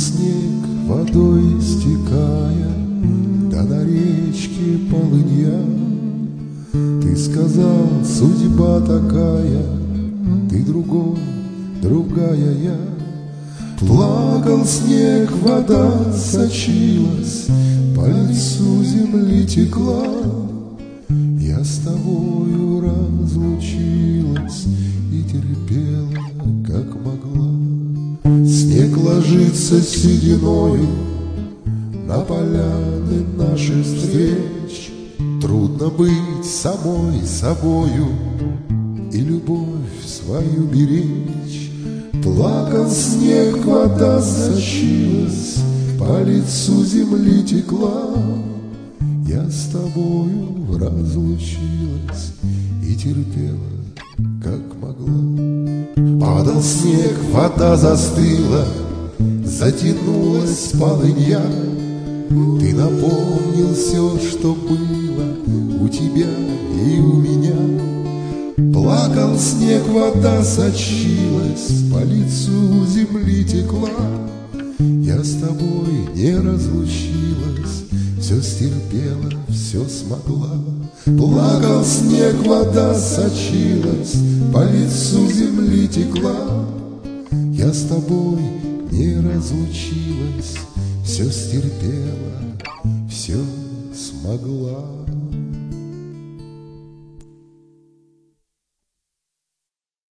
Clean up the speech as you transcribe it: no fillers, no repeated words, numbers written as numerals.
снег, водой стекая, да на речке полынья. Ты сказал, судьба такая, ты другой, другая я. Плакал снег, вода сочилась, по лицу земли текла. Я с тобою разлучилась и терпела, как могла. Снег ложится сединою на поляны наших встреч. Трудно быть самой собою и любовь свою беречь. Плакал снег, вода сочилась, по лицу земли текла. Я с тобою разлучилась и терпела, как могла. Падал снег, вода застыла, затянулась полынья. Ты напомнил все, что было у тебя и у меня. Плакал снег, вода сочилась, по лицу земли текла. Я с тобой не разлучилась, все стерпела, все смогла. Плакал снег, вода сочилась, по лицу земли текла. Я с тобой не разлучилась, все стерпела, все смогла.